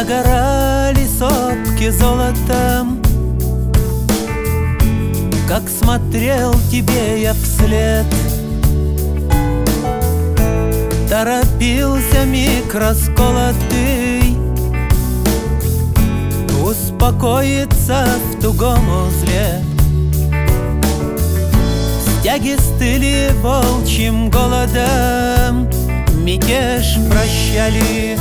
Догорали сопки золотом, как смотрел тебе я вслед. Торопился миг расколотый успокоиться в тугом узле. Стяги стыли волчьим голодом, мятеж прощали.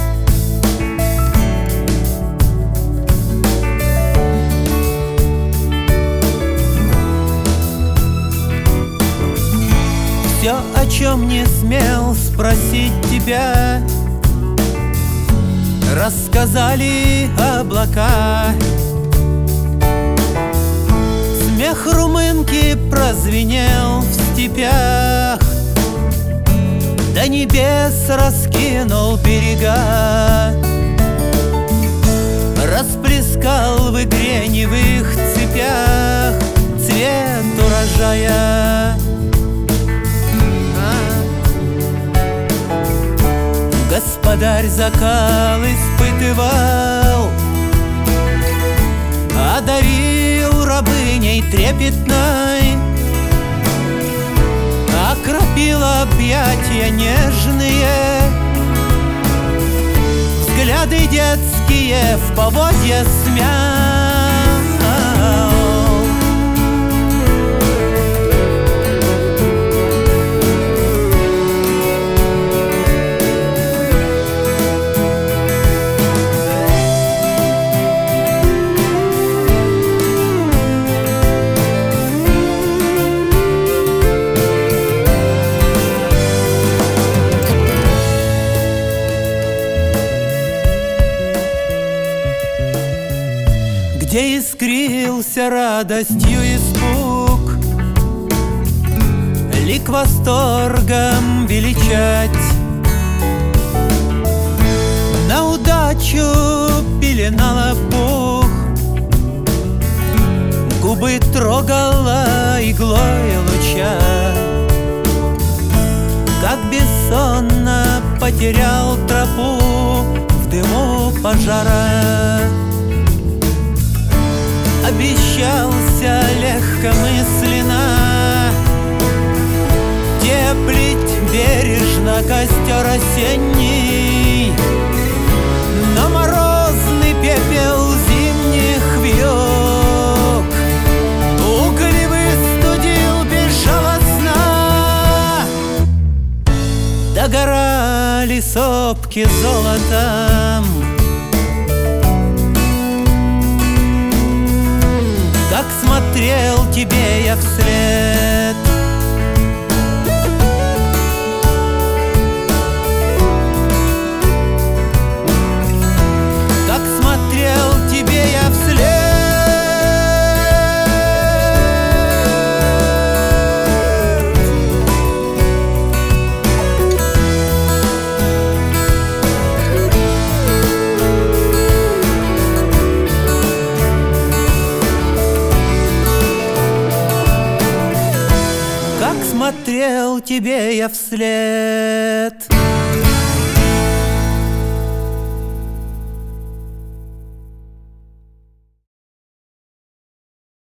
Все, о чем не смел спросить тебя, рассказали облака. Смех румынки прозвенел в степях, до небес раскинул берега. Расплескал в игре не в их цепях цвет урожая. Господарь закал испытывал, одарил рабыней трепетной, окропил объятия нежные, взгляды детские в поводья смял. Где искрился радостью испуг, лик восторгом величать, на удачу пеленала пух, губы трогала иглой луча. Как бессонно потерял тропу в дыму пожара. Обещался легкомысленно теплить бережно костер осенний, но морозный пепел зимних вьюг угли выстудил безжалостно. Догорали сопки золотом, как смотрел тебе я вслед. Как смотрел тебе я вслед. Как смотрел тебе я вслед.